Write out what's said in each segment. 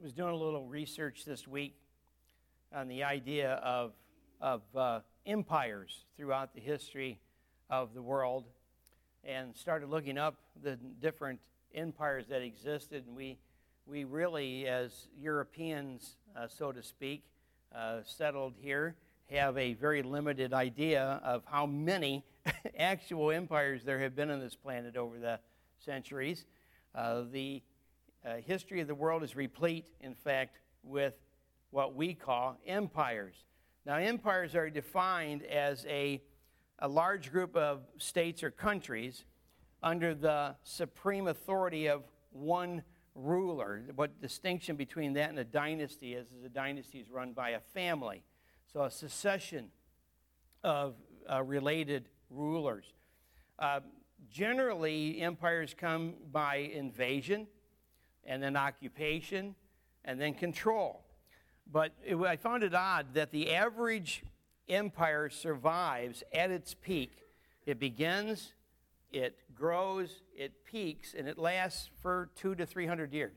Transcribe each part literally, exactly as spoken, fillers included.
I was doing a little research this week on the idea of, of uh, empires throughout the history of the world, and started looking up the different empires that existed. And we, we really, as Europeans, uh, so to speak, uh, settled here, have a very limited idea of how many actual empires there have been on this planet over the centuries. Uh, the uh, history of the world is replete, in fact, with what we call empires. Now, empires are defined as a, a large group of states or countries under the supreme authority of one ruler. What distinction between that and a dynasty is, is a dynasty is run by a family. So a succession of uh, related rulers. Uh, generally, empires come by invasion, and then occupation, and then control. But it, I found it odd that the average empire survives at its peak. It begins, it grows, it peaks, and it lasts for two to three hundred years.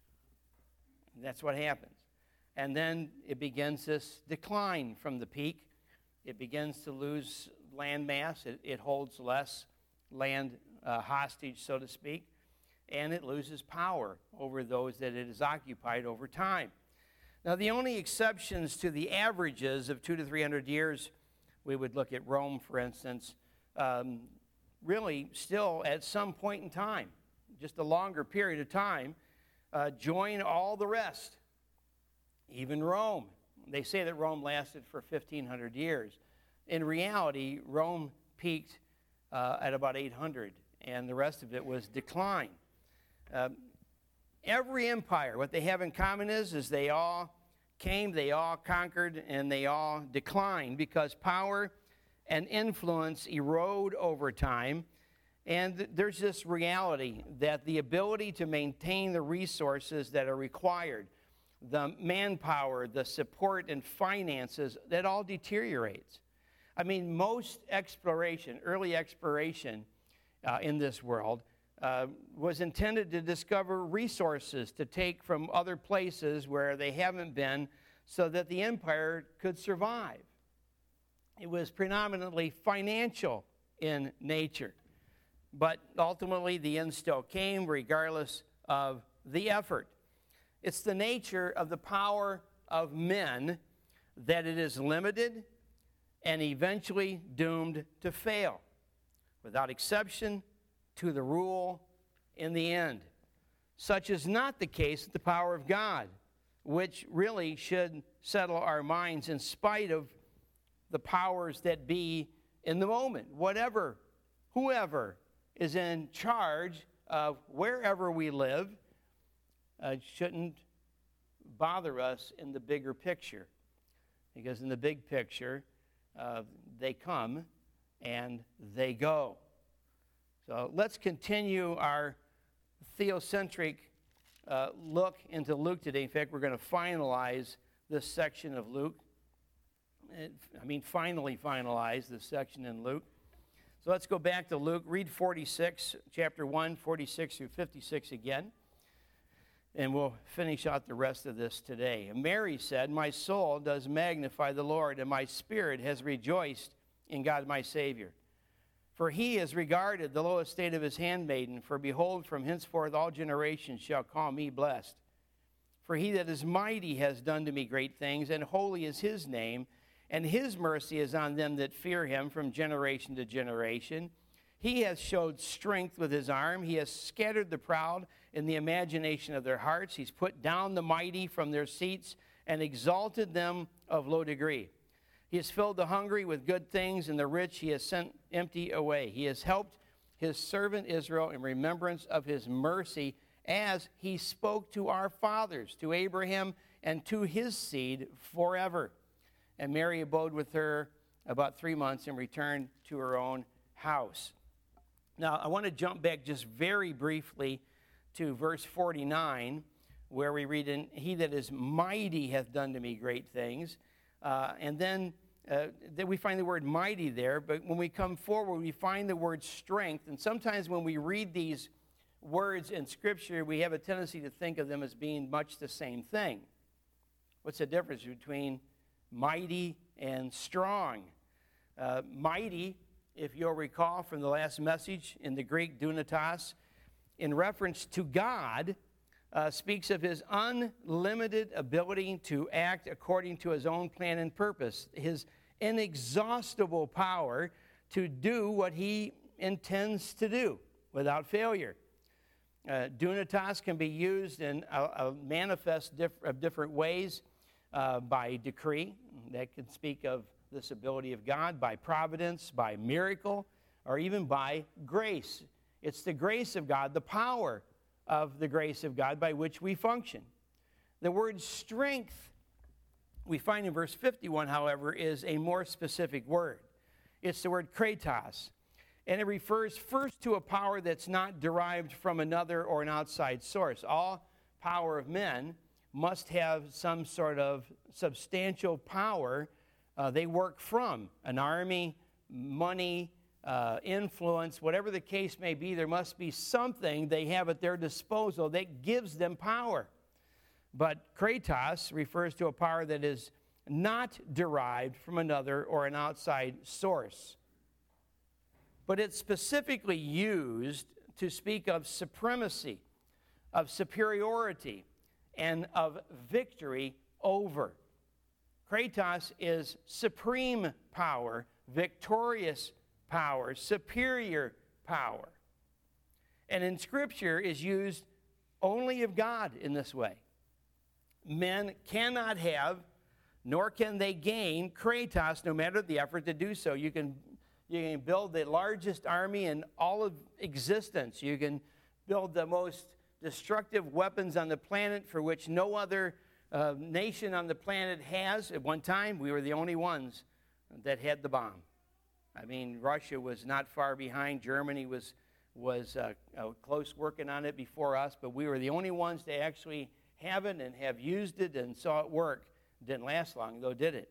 And that's what happens. And then it begins this decline from the peak. It begins to lose land mass. It, it holds less land uh, hostage, so to speak. And it loses power over those that it has occupied over time. Now, the only exceptions to the averages of two to three hundred years, we would look at Rome, for instance, um, really still at some point in time, just a longer period of time, uh, join all the rest. Even Rome. They say that Rome lasted for fifteen hundred years. In reality, Rome peaked uh, at about eight hundred, and the rest of it was decline. Uh, every empire, what they have in common is, is they all came, they all conquered, and they all declined because power and influence erode over time. And th- there's this reality that the ability to maintain the resources that are required, the manpower, the support and finances, that all deteriorates. I mean, most exploration, early exploration uh, in this world uh, was intended to discover resources to take from other places where they haven't been so that the empire could survive. It was predominantly financial in nature. But ultimately, the end still came regardless of the effort. It's the nature of the power of men that it is limited and eventually doomed to fail, without exception to the rule in the end. Such is not the case with the power of God, which really should settle our minds in spite of the powers that be in the moment. Whatever, whoever is in charge of wherever we live, Uh, shouldn't bother us in the bigger picture. Because in the big picture, uh, they come and they go. So let's continue our theocentric uh, look into Luke today. In fact, we're going to finalize this section of Luke. It, I mean, finally finalize this section in Luke. So let's go back to Luke. Read forty-six, chapter one, forty-six through fifty-six again. And we'll finish out the rest of this today. And Mary said, "My soul does magnify the Lord, and my spirit has rejoiced in God my Savior. For he has regarded the low estate of his handmaiden. For behold, from henceforth all generations shall call me blessed. For he that is mighty has done to me great things, and holy is his name, and his mercy is on them that fear him from generation to generation. He has showed strength with his arm. He has scattered the proud in the imagination of their hearts. He's put down the mighty from their seats and exalted them of low degree. He has filled the hungry with good things, and the rich he has sent empty away. He has helped his servant Israel in remembrance of his mercy, as he spoke to our fathers, to Abraham, and to his seed forever." And Mary abode with her about three months and returned to her own house. Now, I want to jump back just very briefly to verse forty-nine, where we read, "And he that is mighty hath done to me great things." Uh, and then, uh, then we find the word mighty there, but when we come forward, we find the word strength. And sometimes when we read these words in Scripture, we have a tendency to think of them as being much the same thing. What's the difference between mighty and strong? Uh, mighty, if you'll recall from the last message in the Greek, dunatos, in reference to God, uh, speaks of his unlimited ability to act according to his own plan and purpose, his inexhaustible power to do what he intends to do without failure. Uh, dunatos can be used in a, a manifest diff- of different ways, uh, by decree, that can speak of this ability of God, by providence, by miracle, or even by grace. It's the grace of God, the power of the grace of God by which we function. The word strength, we find in verse fifty-one, however, is a more specific word. It's the word kratos, and it refers first to a power that's not derived from another or an outside source. All power of men must have some sort of substantial power uh, they work from. An army, money, uh, influence, whatever the case may be, there must be something they have at their disposal that gives them power. But kratos refers to a power that is not derived from another or an outside source. But it's specifically used to speak of supremacy, of superiority, and of victory over. Kratos is supreme power, victorious power, superior power. And in Scripture is used only of God in this way. Men cannot have, nor can they gain kratos, no matter the effort to do so. You can, you can build the largest army in all of existence. You can build the most destructive weapons on the planet for which no other uh, nation on the planet has. At one time, we were the only ones that had the bomb. I mean, Russia was not far behind. Germany was, was uh, uh, close working on it before us, but we were the only ones to actually have it and have used it and saw it work. It didn't last long, though, did it?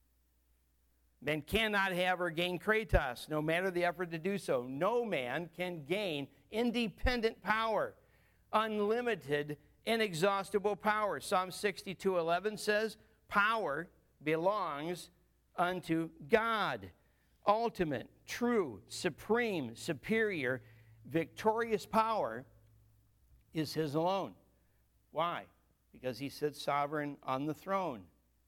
Men cannot have or gain kratos, no matter the effort to do so. No man can gain independent power, unlimited, inexhaustible power. Psalm sixty-two eleven says, power belongs unto God. Ultimate, true, supreme, superior, victorious power is his alone. Why? Because he sits sovereign on the throne.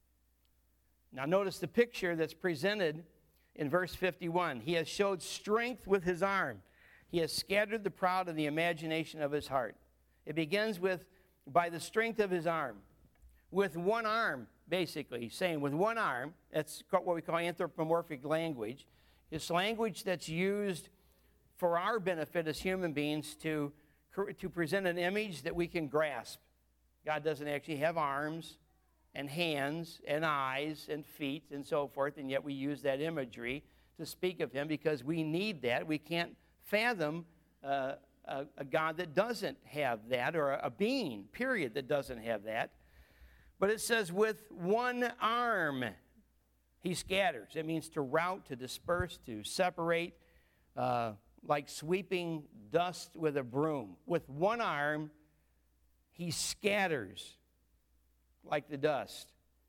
Now notice the picture that's presented in verse fifty-one. He has showed strength with his arm. He has scattered the proud in the imagination of his heart. It begins with, by the strength of his arm. With one arm, basically, saying with one arm, that's what we call anthropomorphic language. It's language that's used for our benefit as human beings to, to present an image that we can grasp. God doesn't actually have arms and hands and eyes and feet and so forth, and yet we use that imagery to speak of him because we need that. We can't fathom uh, a, a God that doesn't have that, or a, a being, period, that doesn't have that. But it says, with one arm he scatters. It means to rout, to disperse, to separate, uh, like sweeping dust with a broom. With one arm he scatters like the dust.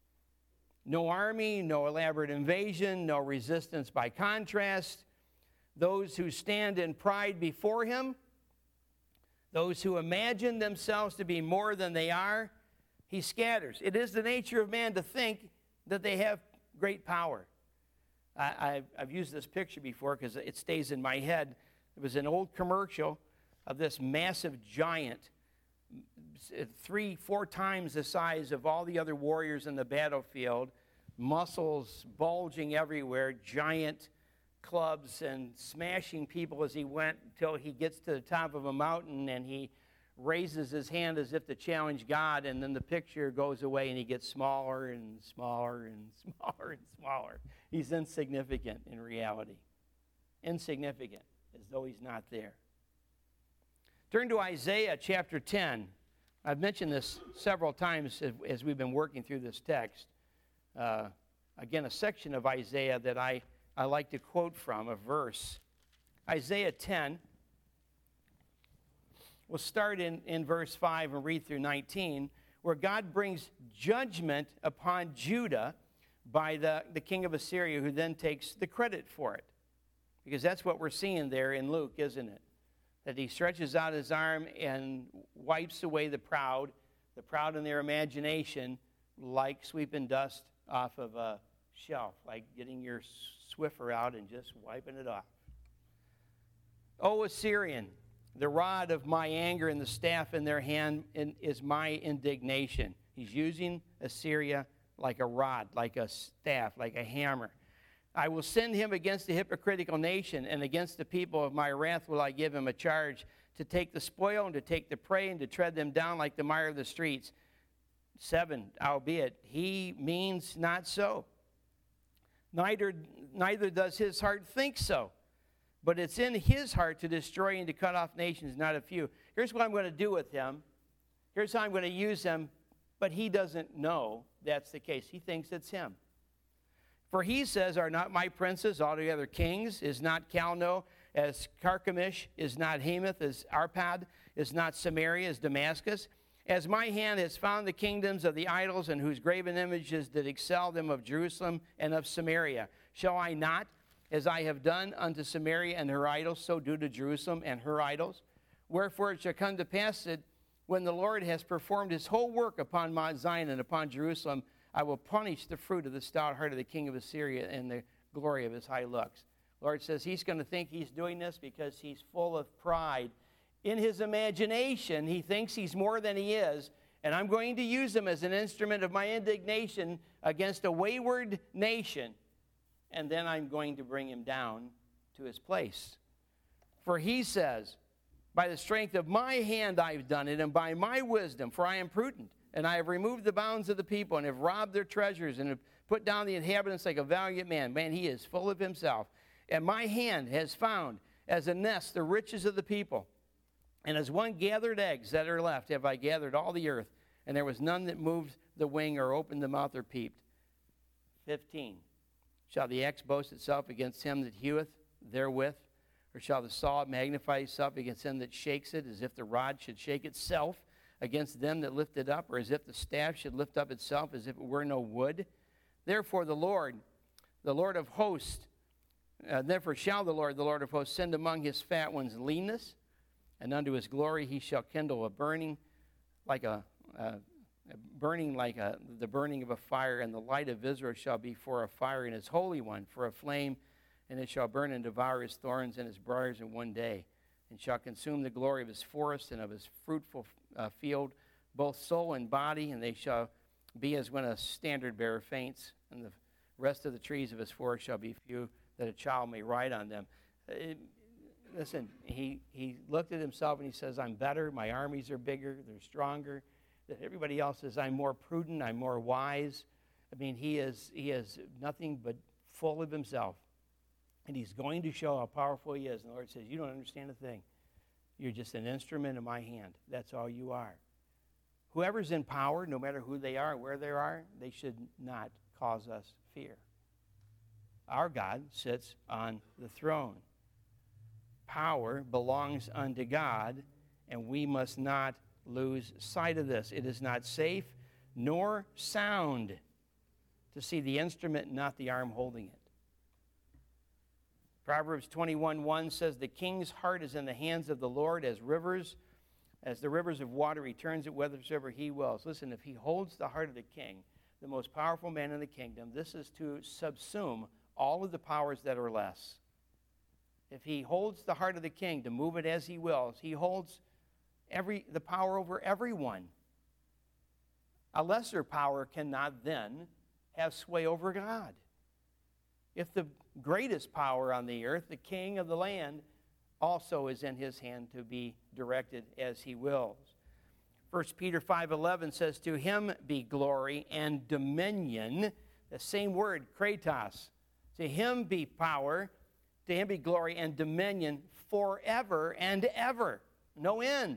No army, no elaborate invasion, no resistance by contrast. Those who stand in pride before him, those who imagine themselves to be more than they are, he scatters. It is the nature of man to think that they have great power. I, I've, I've used this picture before because it stays in my head. It was an old commercial of this massive giant, three, four times the size of all the other warriors in the battlefield, muscles bulging everywhere, giant clubs, and smashing people as he went until he gets to the top of a mountain and he raises his hand as if to challenge God, and then the picture goes away and he gets smaller and smaller and smaller and smaller. He's insignificant in reality. Insignificant, as though he's not there. Turn to Isaiah chapter ten. I've mentioned this several times as we've been working through this text. Uh, again, a section of Isaiah that I, I like to quote from, a verse. Isaiah ten, We'll start in, in verse five and read through nineteen, where God brings judgment upon Judah by the, the king of Assyria, who then takes the credit for it. Because that's what we're seeing there in Luke, isn't it? That he stretches out his arm and wipes away the proud, the proud in their imagination, like sweeping dust off of a shelf, like getting your Swiffer out and just wiping it off. O Assyrian, the rod of my anger and the staff in their hand is my indignation. He's using Assyria like a rod, like a staff, like a hammer. I will send him against the hypocritical nation, and against the people of my wrath will I give him a charge to take the spoil and to take the prey and to tread them down like the mire of the streets. Seven, albeit he means not so. Neither, neither does his heart think so. But it's in his heart to destroy and to cut off nations, not a few. Here's what I'm going to do with him. Here's how I'm going to use him. But he doesn't know that's the case. He thinks it's him. For he says, are not my princes altogether kings? Is not Calno as Carchemish? Is not Hamath as Arpad? Is not Samaria as Damascus? As my hand has found the kingdoms of the idols and whose graven images did excel them of Jerusalem and of Samaria, shall I not, as I have done unto Samaria and her idols, so do to Jerusalem and her idols? Wherefore it shall come to pass that when the Lord has performed his whole work upon Mount Zion and upon Jerusalem, I will punish the fruit of the stout heart of the king of Assyria and the glory of his high looks. The Lord says he's going to think he's doing this because he's full of pride. In his imagination, he thinks he's more than he is, and I'm going to use him as an instrument of my indignation against a wayward nation. And then I'm going to bring him down to his place. For he says, by the strength of my hand I've done it, and by my wisdom, for I am prudent, and I have removed the bounds of the people, and have robbed their treasures, and have put down the inhabitants like a valiant man. Man, he is full of himself. And my hand has found as a nest the riches of the people. And as one gathered eggs that are left, have I gathered all the earth, and there was none that moved the wing or opened the mouth or peeped. fifteen. Shall the axe boast itself against him that heweth therewith? Or shall the saw magnify itself against him that shakes it, as if the rod should shake itself against them that lift it up, or as if the staff should lift up itself, as if it were no wood? Therefore the Lord, the Lord of hosts, uh, therefore shall the Lord, the Lord of hosts, send among his fat ones leanness, and unto his glory he shall kindle a burning like a... a burning like a, the burning of a fire, and the light of Israel shall be for a fire, and his Holy One for a flame, and it shall burn and devour his thorns and his briars in one day, and shall consume the glory of his forest and of his fruitful uh, field, both soul and body, and they shall be as when a standard bearer faints, and the rest of the trees of his forest shall be few, that a child may ride on them. It, listen, he, he looked at himself and he says, I'm better, my armies are bigger, they're stronger. That everybody else says, I'm more prudent, I'm more wise. I mean, he is he is nothing but full of himself. And he's going to show how powerful he is. And the Lord says, you don't understand a thing. You're just an instrument in my hand. That's all you are. Whoever's in power, no matter who they are, where they are, they should not cause us fear. Our God sits on the throne. Power belongs unto God, and we must not lose sight of this. It is not safe nor sound to see the instrument, not the arm holding it. Proverbs twenty-one one says, the king's heart is in the hands of the Lord as rivers, as the rivers of water. He turns it whithersoever he wills. Listen, if he holds the heart of the king, the most powerful man in the kingdom, this is to subsume all of the powers that are less. If he holds the heart of the king to move it as he wills, he holds Every, the power over everyone. A lesser power cannot then have sway over God. If the greatest power on the earth, the king of the land, also is in his hand to be directed as he wills. First Peter five eleven says, to him be glory and dominion, the same word, kratos. To him be power, to him be glory and dominion forever and ever. No end.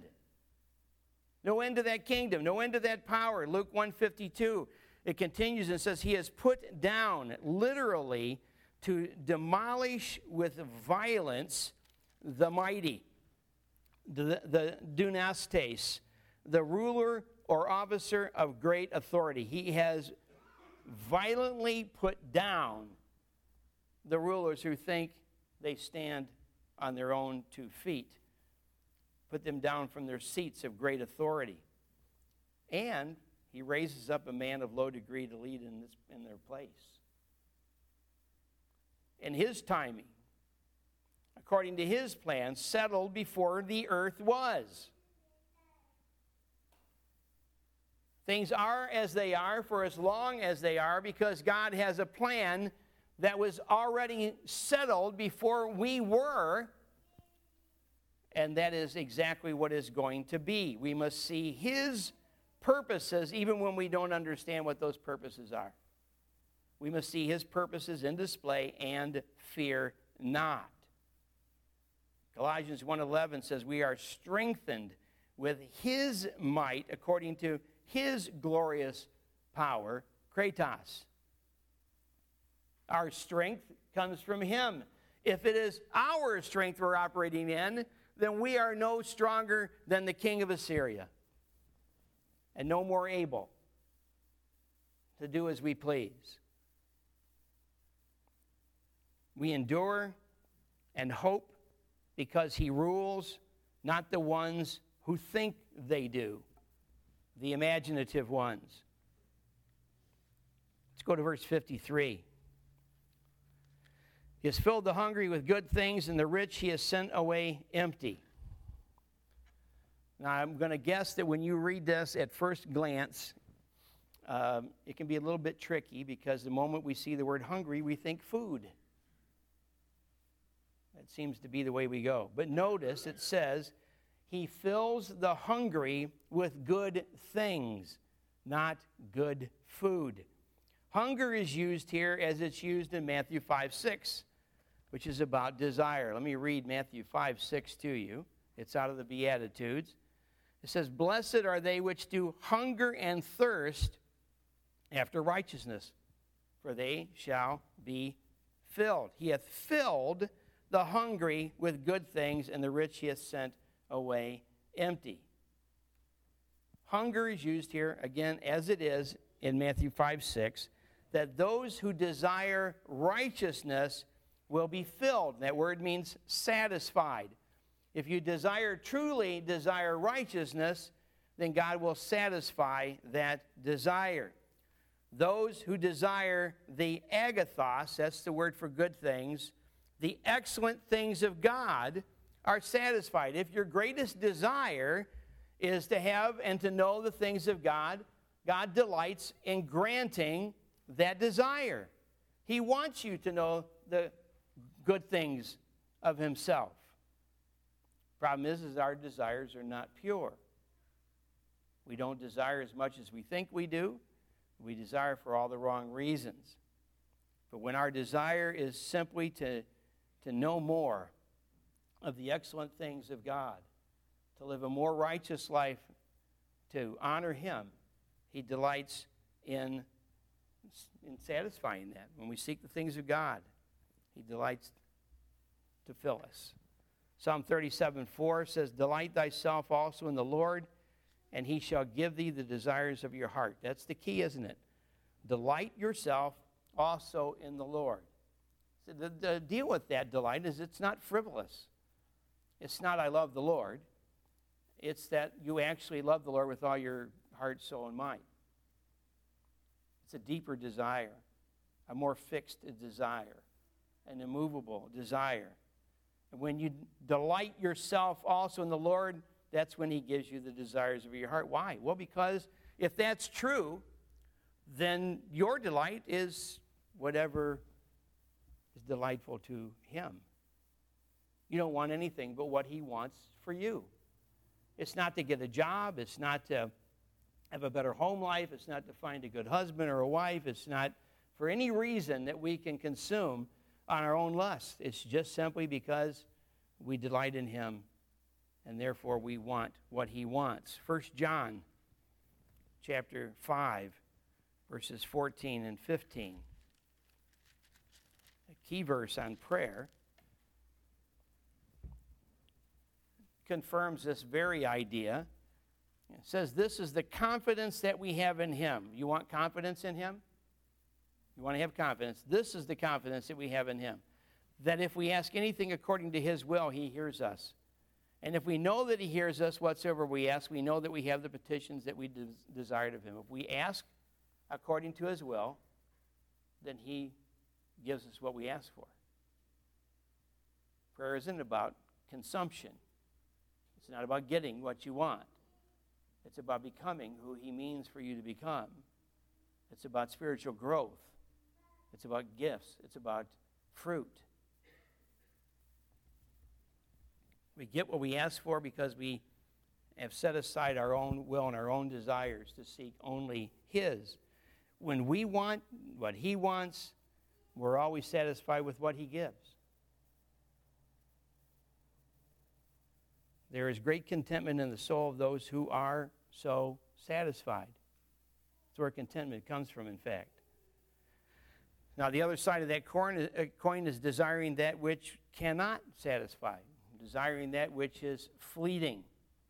No end to that kingdom, no end to that power. Luke one fifty-two, it continues and says, he has put down, literally, to demolish with violence the mighty. the, the dunastes, the ruler or officer of great authority. He has violently put down the rulers who think they stand on their own two feet. Put them down from their seats of great authority. And he raises up a man of low degree to lead in, this, in their place. In his timing, according to his plan, settled before the earth was. Things are as they are for as long as they are because God has a plan that was already settled before we were. And that is exactly what is going to be. We must see his purposes even when we don't understand what those purposes are. We must see his purposes in display and fear not. Colossians one eleven says, we are strengthened with his might according to his glorious power, kratos. Our strength comes from him. If it is our strength we're operating in, then we are no stronger than the king of Assyria and no more able to do as we please. We endure and hope because he rules, not the ones who think they do, the imaginative ones. Let's go to verse fifty-three. He has filled the hungry with good things, and the rich he has sent away empty. Now, I'm going to guess that when you read this at first glance, um, it can be a little bit tricky because the moment we see the word hungry, we think food. That seems to be the way we go. But notice it says, he fills the hungry with good things, not good food. Hunger is used here as it's used in Matthew five six, which is about desire. Let me read Matthew five six to you. It's out of the Beatitudes. It says, blessed are they which do hunger and thirst after righteousness, for they shall be filled. He hath filled the hungry with good things, and the rich he hath sent away empty. Hunger is used here, again, as it is in Matthew five six, that those who desire righteousness will be filled. That word means satisfied. If you desire, truly desire righteousness, then God will satisfy that desire. Those who desire the agathos, that's the word for good things, the excellent things of God, are satisfied. If your greatest desire is to have and to know the things of God, God delights in granting that desire. He wants you to know the good things of himself. Problem is, is our desires are not pure. We don't desire as much as we think we do. We desire for all the wrong reasons. But when our desire is simply to, to know more of the excellent things of God, to live a more righteous life, to honor him, he delights in, in satisfying that. When we seek the things of God, he delights to fill us. Psalm thirty-seven four says, delight thyself also in the Lord, and he shall give thee the desires of your heart. That's the key, isn't it? Delight yourself also in the Lord. So the, the deal with that delight is it's not frivolous. It's not I love the Lord. It's that you actually love the Lord with all your heart, soul, and mind. It's a deeper desire, a more fixed desire, an immovable desire. And when you delight yourself also in the Lord, that's when he gives you the desires of your heart. Why? Well, because if that's true, then your delight is whatever is delightful to him. You don't want anything but what he wants for you. It's not to get a job. It's not to have a better home life. It's not to find a good husband or a wife. It's not for any reason that we can consume on our own lust. It's just simply because we delight in him, and therefore we want what he wants. First John chapter five, verses fourteen and fifteen. A key verse on prayer. confirms this very idea. It says, this is the confidence that we have in him. You want confidence in him? You want to have confidence? This is the confidence that we have in him. That if we ask anything according to his will, he hears us. And if we know that he hears us, whatsoever we ask, we know that we have the petitions that we des- desired of him. If we ask according to his will, then he gives us what we ask for. Prayer isn't about consumption. It's not about getting what you want. It's about becoming who he means for you to become. It's about spiritual growth. It's about gifts. It's about fruit. We get what we ask for because we have set aside our own will and our own desires to seek only his. When we want what he wants, we're always satisfied with what he gives. There is great contentment in the soul of those who are so satisfied. That's where contentment comes from, in fact. Now, the other side of that coin, uh, coin is desiring that which cannot satisfy, desiring that which is fleeting.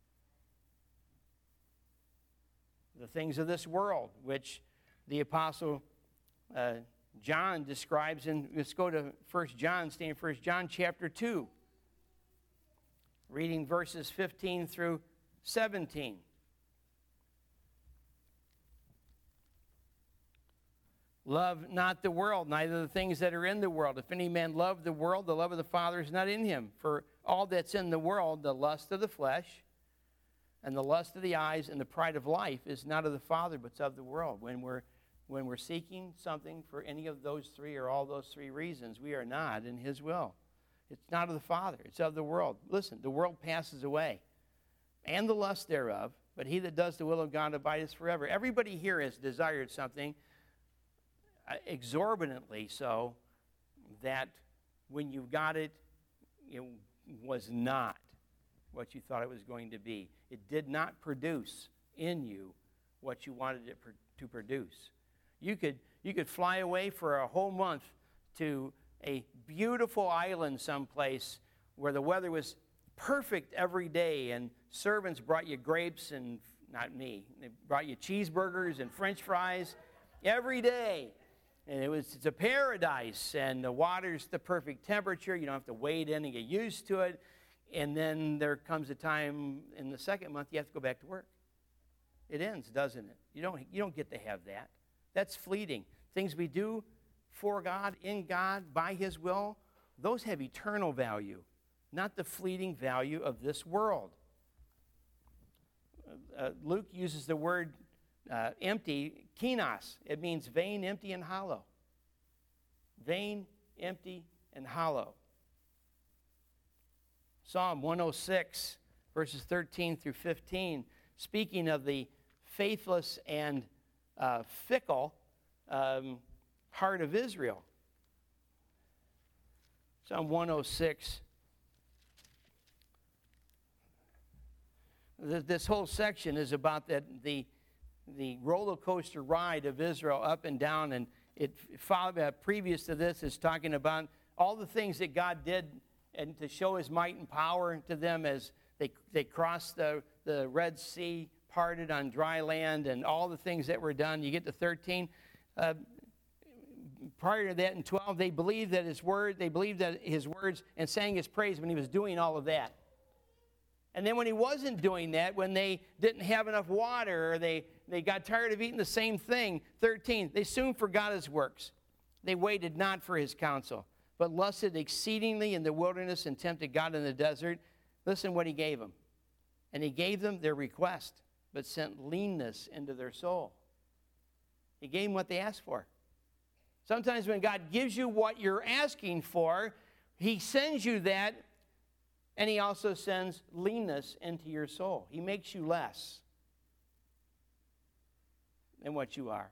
The things of this world, which the Apostle uh, John describes in, let's go to First John, stay in First John chapter two, reading verses fifteen through seventeen. Love not the world, neither the things that are in the world. If any man love the world, the love of the Father is not in him. For all that's in the world, the lust of the flesh, and the lust of the eyes, and the pride of life is not of the Father, but it's of the world. When we're, when we're seeking something for any of those three or all those three reasons, we are not in his will. It's not of the Father, it's of the world. Listen, the world passes away, and the lust thereof, but he that does the will of God abideth forever. Everybody here has desired something exorbitantly so that when you got it, it was not what you thought it was going to be. It did not produce in you what you wanted it to produce. You could, you could fly away for a whole month to a beautiful island someplace where the weather was perfect every day, and servants brought you grapes and, not me, they brought you cheeseburgers and French fries every day. And it was, it's a paradise, and the water's the perfect temperature. You don't have to wade in and get used to it. And then there comes a time in the second month you have to go back to work. It ends, doesn't it? You don't, you don't get to have that. That's fleeting. Things we do for God, in God, by his will, those have eternal value, not the fleeting value of this world. Uh, Luke uses the word Uh, empty, kinos. It means vain, empty, and hollow. Vain, empty, and hollow. Psalm one oh six, verses thirteen through fifteen, speaking of the faithless and uh, fickle um, heart of Israel. Psalm one oh six. This whole section is about that the the roller coaster ride of Israel up and down, and it followed, uh, previous to this is talking about all the things that God did and to show his might and power to them as they they crossed the, the Red Sea, parted on dry land, and all the things that were done. You get to thirteen. Uh, prior to that, in twelve, they believed that his word, they believed that his words and sang his praise when he was doing all of that. And then when he wasn't doing that, when they didn't have enough water, or they, they got tired of eating the same thing, thirteen, they soon forgot his works. They waited not for his counsel, but lusted exceedingly in the wilderness and tempted God in the desert. Listen what he gave them. And he gave them their request, but sent leanness into their soul. He gave them what they asked for. Sometimes when God gives you what you're asking for, he sends you that, and he also sends leanness into your soul. He makes you less than what you are.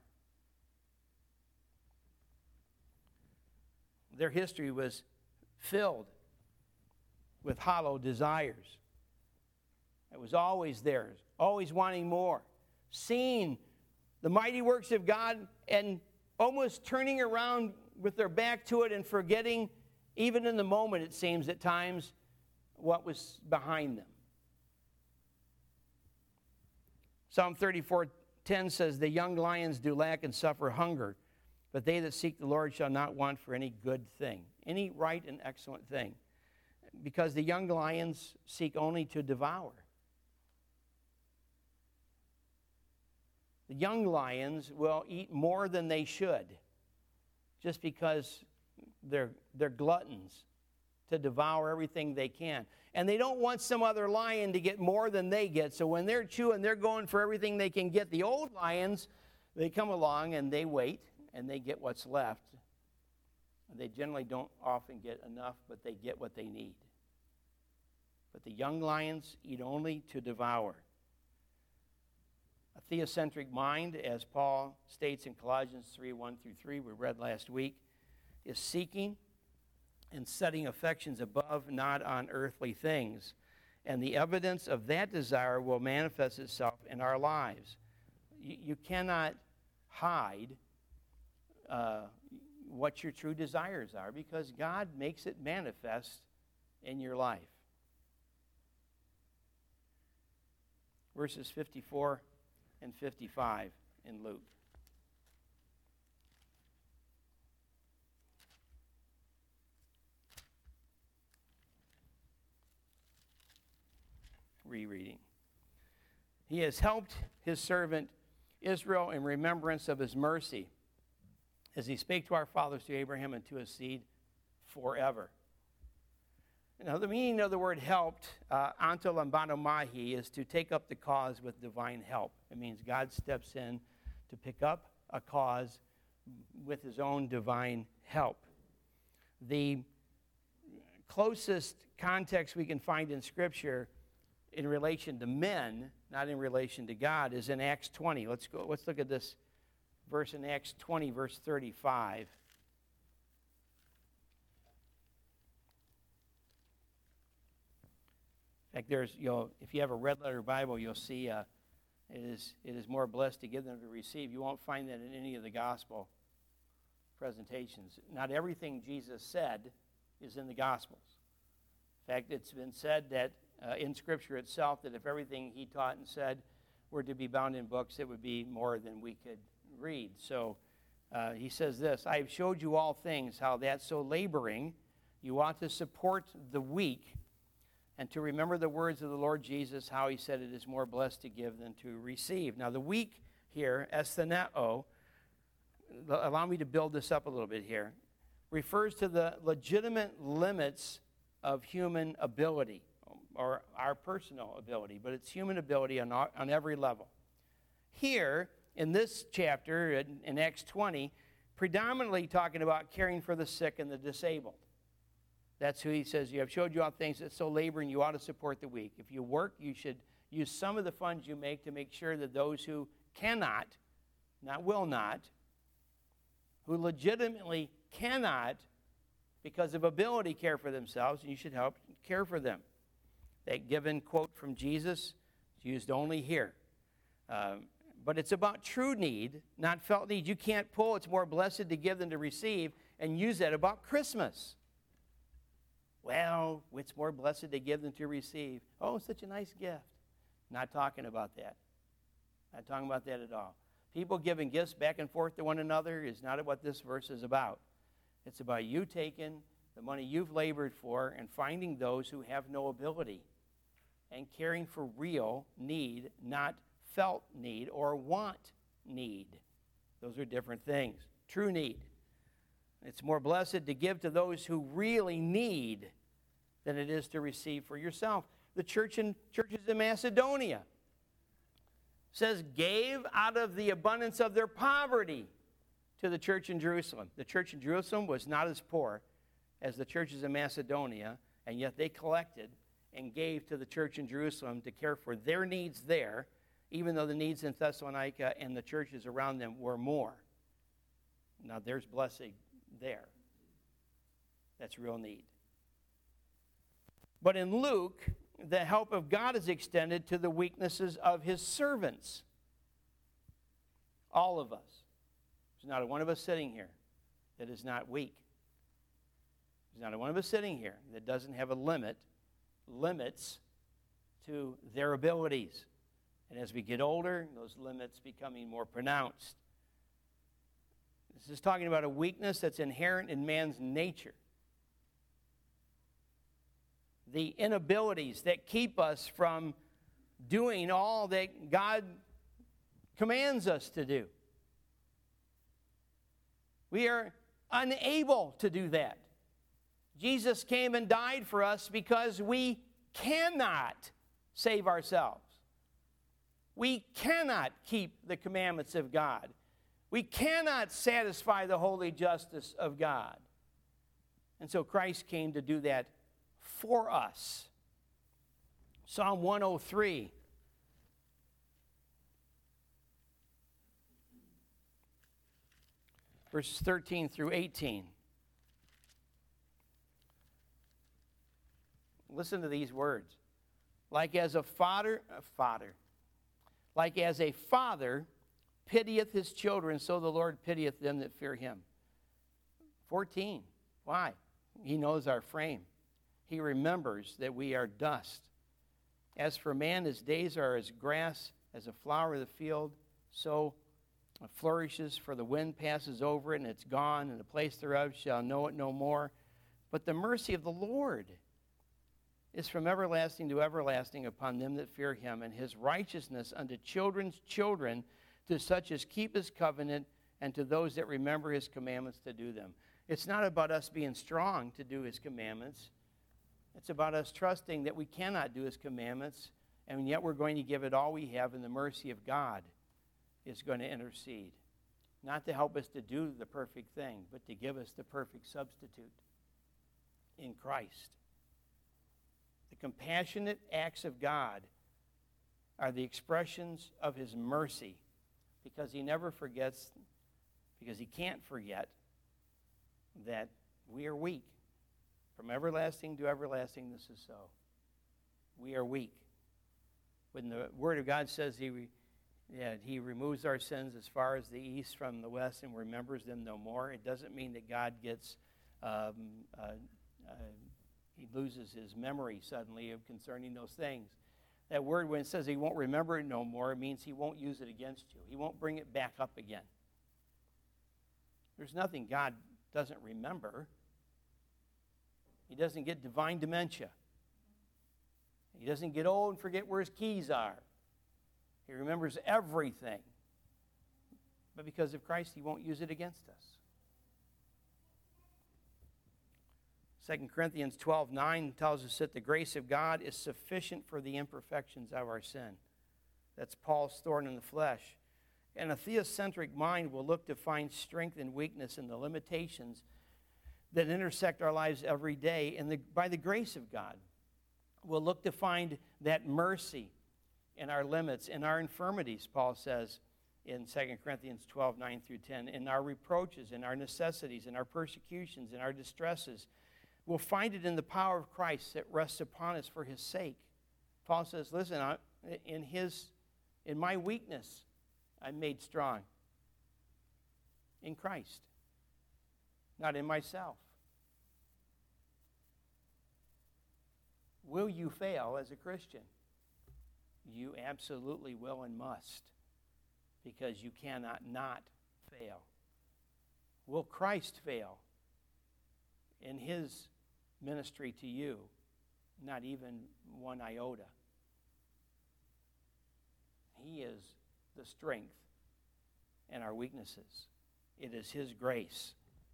Their history was filled with hollow desires. It was always theirs, always wanting more. Seeing the mighty works of God and almost turning around with their back to it and forgetting, even in the moment, it seems at times, what was behind them. Psalm thirty-four ten says, the young lions do lack and suffer hunger, but they that seek the Lord shall not want for any good thing, any right and excellent thing. Because the young lions seek only to devour. The young lions will eat more than they should just because they're, they're gluttons to devour everything they can. And they don't want some other lion to get more than they get. So when they're chewing, they're going for everything they can get. The old lions, they come along and they wait and they get what's left. They generally don't often get enough, but they get what they need. But the young lions eat only to devour. A theocentric mind, as Paul states in Colossians three, one through three, we read last week, is seeking and setting affections above, not on earthly things. And the evidence of that desire will manifest itself in our lives. You, you cannot hide uh, what your true desires are because God makes it manifest in your life. Verses fifty-four and fifty-five in Luke. Rereading. He has helped his servant Israel in remembrance of his mercy, as he spake to our fathers, to Abraham, and to his seed forever. Now, the meaning of the word helped, uh, anto lambano mahi, is to take up the cause with divine help. It means God steps in to pick up a cause with his own divine help. The closest context we can find in Scripture in relation to men, not in relation to God, is in Acts twenty. Let's go. Let's look at this verse in Acts twenty, verse thirty-five. In fact, there's, you know, if you have a red letter Bible, you'll see uh, it is it is more blessed to give than to receive. You won't find that in any of the gospel presentations. Not everything Jesus said is in the Gospels. In fact, it's been said that uh, in Scripture itself that if everything he taught and said were to be bound in books, it would be more than we could read. So uh, he says this, I have showed you all things, how that so laboring you ought to support the weak, and to remember the words of the Lord Jesus, how he said it is more blessed to give than to receive. Now the weak here, estheneo, allow me to build this up a little bit here, refers to the legitimate limits of human ability, or our personal ability, but it's human ability on, on every level. Here, in this chapter, in, in Acts twenty, predominantly talking about caring for the sick and the disabled. That's who he says, you have showed you all things that so laboring you ought to support the weak. If you work, you should use some of the funds you make to make sure that those who cannot, not will not, who legitimately cannot, because of ability, care for themselves, and you should help care for them. That given quote from Jesus is used only here. Um, but it's about true need, not felt need. You can't pull, it's more blessed to give than to receive, and use that about Christmas. Well, it's more blessed to give than to receive. Oh, such a nice gift. Not talking about that. Not talking about that at all. People giving gifts back and forth to one another is not what this verse is about. It's about you taking the money you've labored for and finding those who have no ability and caring for real need, not felt need or want need. Those are different things. True need. It's more blessed to give to those who really need than it is to receive for yourself. The church in churches in Macedonia says gave out of the abundance of their poverty to the church in Jerusalem. The church in Jerusalem was not as poor as the churches in Macedonia, and yet they collected and gave to the church in Jerusalem to care for their needs there, even though the needs in Thessalonica and the churches around them were more. Now there's blessing there. That's real need. But in Luke, the help of God is extended to the weaknesses of his servants. All of us. There's not a one of us sitting here that is not weak. There's not a one of us sitting here that doesn't have a limit, limits to their abilities. And as we get older, those limits becoming more pronounced. This is talking about a weakness that's inherent in man's nature. The inabilities that keep us from doing all that God commands us to do. We are unable to do that. Jesus came and died for us because we cannot save ourselves. We cannot keep the commandments of God. We cannot satisfy the holy justice of God. And so Christ came to do that for us. Psalm one oh three. Verses thirteen through eighteen. Listen to these words. Like as a father, a father, like as a father pitieth his children, so the Lord pitieth them that fear him. fourteen. Why? He knows our frame. He remembers that we are dust. As for man, his days are as grass, as a flower of the field, so it flourishes, for the wind passes over it, and it's gone, and the place thereof shall know it no more. But the mercy of the Lord is from everlasting to everlasting upon them that fear him, and his righteousness unto children's children, to such as keep his covenant, and to those that remember his commandments to do them. It's not about us being strong to do his commandments. It's about us trusting that we cannot do his commandments, and yet we're going to give it all we have, and the mercy of God is going to intercede. Not to help us to do the perfect thing, but to give us the perfect substitute in Christ. The compassionate acts of God are the expressions of his mercy, because he never forgets, because he can't forget that we are weak. From everlasting to everlasting, this is so. We are weak. When the Word of God says he, re, yeah, he removes our sins as far as the east from the west and remembers them no more, it doesn't mean that God gets, um, uh, uh, he loses his memory suddenly of concerning those things. That word, when it says he won't remember it no more, it means he won't use it against you. He won't bring it back up again. There's nothing God doesn't remember. He doesn't get divine dementia. He doesn't get old and forget where his keys are. He remembers everything. But because of Christ, he won't use it against us. Second Corinthians twelve nine tells us that the grace of God is sufficient for the imperfections of our sin. That's Paul's thorn in the flesh. And a theocentric mind will look to find strength and weakness in the limitations that intersect our lives every day. And the, by the grace of God, we'll look to find that mercy in our limits, in our infirmities, Paul says in Second Corinthians twelve nine through ten, in our reproaches, in our necessities, in our persecutions, in our distresses. We'll find it in the power of Christ that rests upon us for his sake. Paul says, listen, I, in his, in my weakness, I'm made strong. In Christ, not in myself. Will you fail as a Christian? You absolutely will and must, because you cannot not fail. Will Christ fail in his ministry to you? Not even one iota. He is the strength in our weaknesses. It is his grace.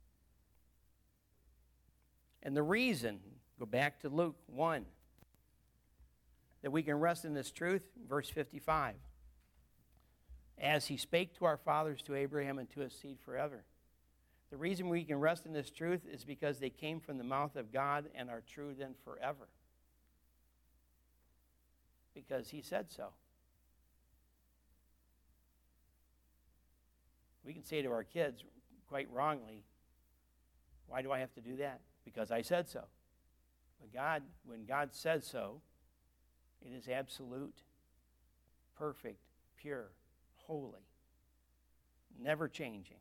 And the reason, go back to Luke one, that we can rest in this truth, verse fifty-five. As he spake to our fathers, to Abraham, and to his seed forever. The reason we can rest in this truth is because they came from the mouth of God and are true then forever. Because he said so. We can say to our kids, quite wrongly, why do I have to do that? Because I said so. But God, when God said so, it is absolute, perfect, pure, holy, never changing.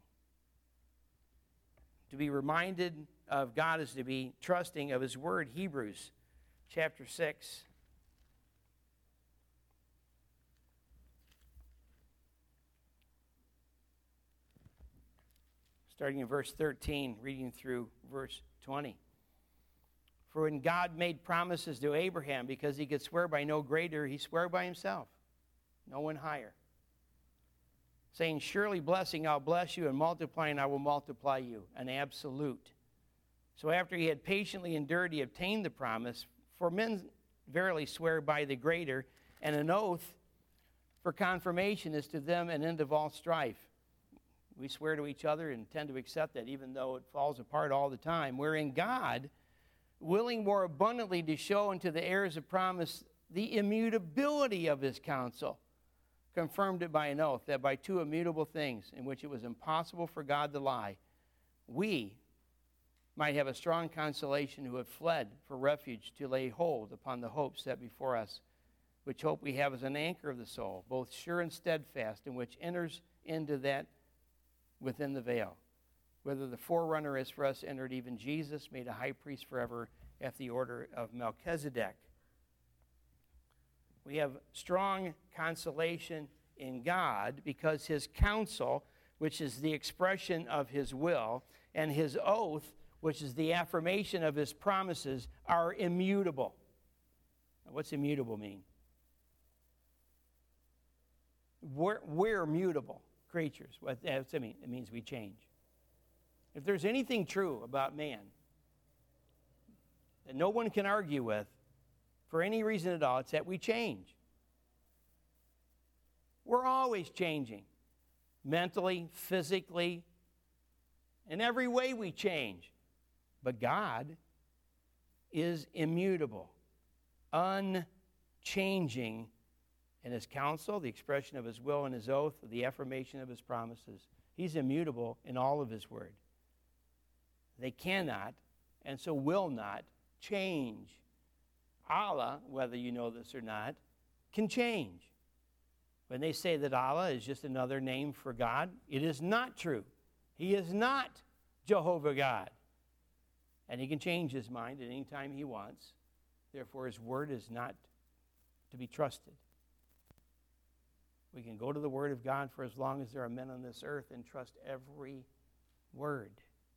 To be reminded of God is to be trusting of his word. Hebrews chapter six. starting in verse thirteen, reading through verse twenty. For when God made promises to Abraham, because he could swear by no greater, he swore by himself, no one higher, saying, surely blessing I'll bless you, and multiplying I will multiply you, an absolute. So after he had patiently endured, he obtained the promise. For men verily swear by the greater, and an oath for confirmation is to them an end of all strife. We swear to each other and tend to accept that, even though it falls apart all the time. Wherein God, willing more abundantly to show unto the heirs of promise the immutability of his counsel, confirmed it by an oath, that by two immutable things, in which it was impossible for God to lie, we might have a strong consolation who have fled for refuge to lay hold upon the hope set before us, which hope we have as an anchor of the soul, both sure and steadfast, and which enters into that within the veil, whether the forerunner is for us entered, even Jesus, made a high priest forever after the order of Melchizedek. We have strong consolation in God because his counsel, which is the expression of his will, and his oath, which is the affirmation of his promises, are immutable. Now, what's immutable mean? We're, we're mutable creatures. What does that mean? It means we change. If there's anything true about man that no one can argue with for any reason at all, it's that we change. We're always changing. Mentally, physically, in every way we change. But God is immutable, unchanging in his counsel, the expression of his will and his oath, the affirmation of his promises. He's immutable in all of his word. They cannot, and so will not, change. Allah, whether you know this or not, can change. When they say that Allah is just another name for God, it is not true. He is not Jehovah God. And he can change his mind at any time he wants. Therefore, his word is not to be trusted. We can go to the word of God for as long as there are men on this earth and trust every word.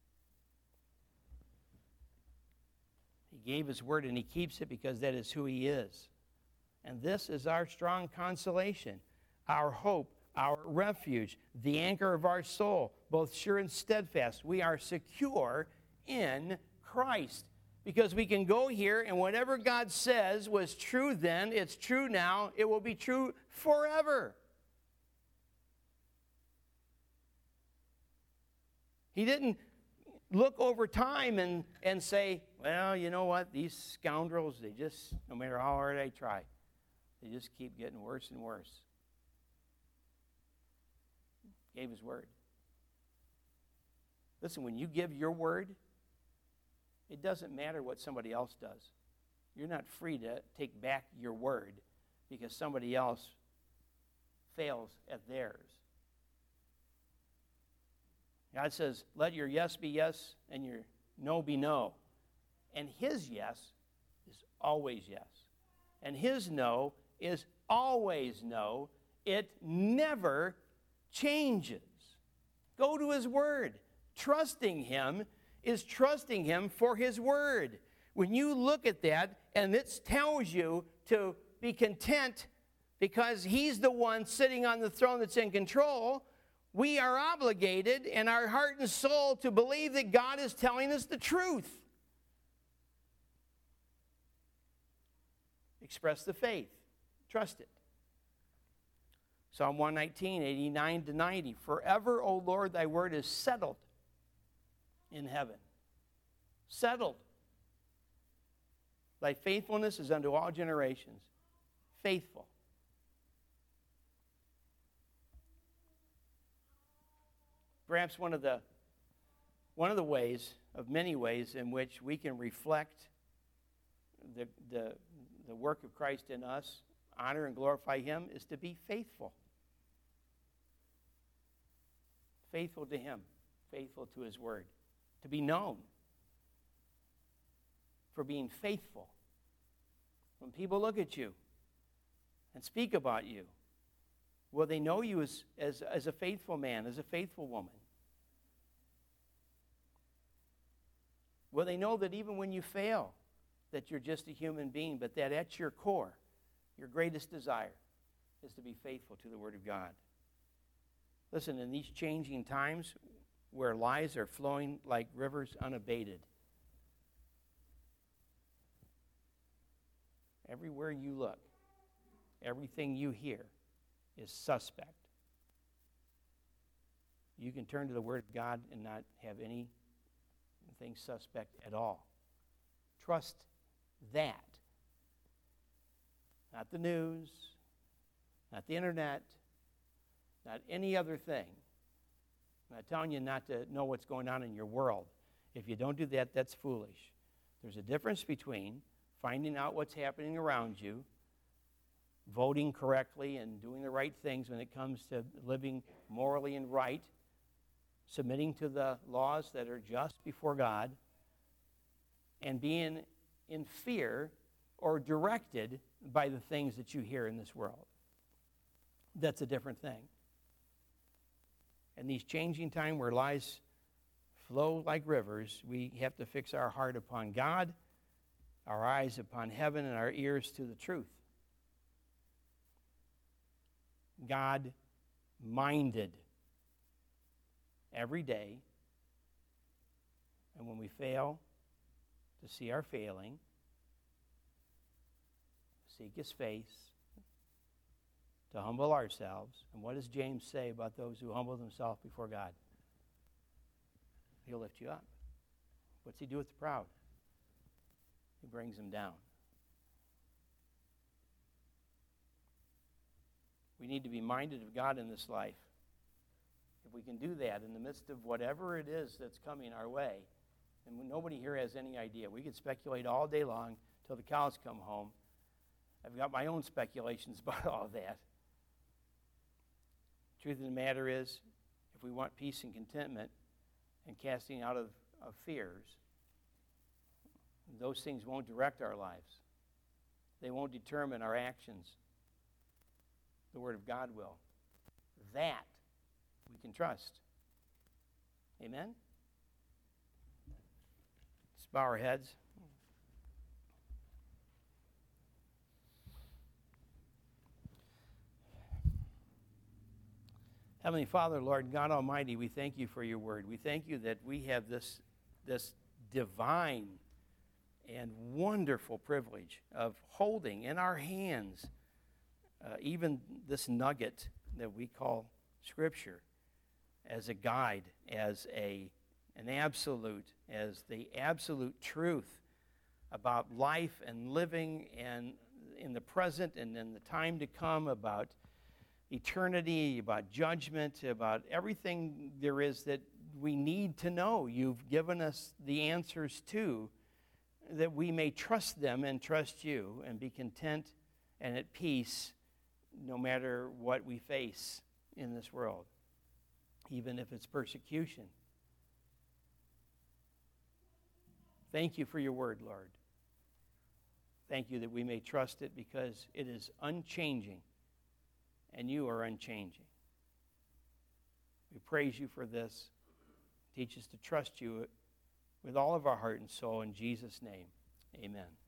He gave his word and he keeps it because that is who he is. And this is our strong consolation, our hope, our refuge, the anchor of our soul, both sure and steadfast. We are secure in Christ because we can go here and whatever God says was true then, it's true now, it will be true forever. He didn't look over time and, and say, well, you know what, these scoundrels, they just, no matter how hard I try, they just keep getting worse and worse. Gave his word. Listen, when you give your word, it doesn't matter what somebody else does. You're not free to take back your word because somebody else fails at theirs. God says, let your yes be yes and your no be no. And his yes is always yes. And his no is always no. It never changes. Go to his word. Trusting him is trusting him for his word. When you look at that and it tells you to be content because he's the one sitting on the throne that's in control, we are obligated in our heart and soul to believe that God is telling us the truth. Express the faith. Trust it. Psalm one nineteen, eighty-nine to ninety. Forever, O Lord, thy word is settled in heaven. Settled. Thy faithfulness is unto all generations. Faithful. Perhaps one of the one of the ways, of many ways, in which we can reflect the, the, the work of Christ in us, honor and glorify him, is to be faithful. Faithful to him, faithful to his word. To be known for being faithful. When people look at you and speak about you, will they know you as, as, as a faithful man, as a faithful woman? Will they know that even when you fail, that you're just a human being, but that at your core, your greatest desire is to be faithful to the Word of God? Listen, in these changing times where lies are flowing like rivers unabated, everywhere you look, everything you hear is suspect. You can turn to the Word of God and not have anything suspect at all. Trust that. Not the news, not the internet, not any other thing. I'm not telling you not to know what's going on in your world. If you don't do that, that's foolish. There's a difference between finding out what's happening around you, voting correctly and doing the right things when it comes to living morally and right, submitting to the laws that are just before God, and being in fear or directed by the things that you hear in this world. That's a different thing. In these changing times where lies flow like rivers, we have to fix our heart upon God, our eyes upon heaven, and our ears to the truth. God-minded every day, and when we fail, to see our failing, seek His face, to humble ourselves. And what does James say about those who humble themselves before God? He'll lift you up. What's He do with the proud? He brings them down. We need to be minded of God in this life. If we can do that in the midst of whatever it is that's coming our way, and nobody here has any idea. We could speculate all day long till the cows come home. I've got my own speculations about all that. Truth of the matter is, if we want peace and contentment and casting out of, of fears, those things won't direct our lives. They won't determine our actions. The Word of God will. That we can trust. Amen? Let's bow our heads. Heavenly Father, Lord God Almighty, we thank you for your word. We thank you that we have this, this divine and wonderful privilege of holding in our hands uh, even this nugget that we call Scripture as a guide, as a, an absolute, as the absolute truth about life and living and in the present and in the time to come, about eternity, about judgment, about everything there is that we need to know. You've given us the answers to, that we may trust them and trust you and be content and at peace no matter what we face in this world, even if it's persecution. Thank you for your word, Lord. Thank you that we may trust it because it is unchanging. And you are unchanging. We praise you for this. Teach us to trust you with all of our heart and soul. In Jesus' name, amen.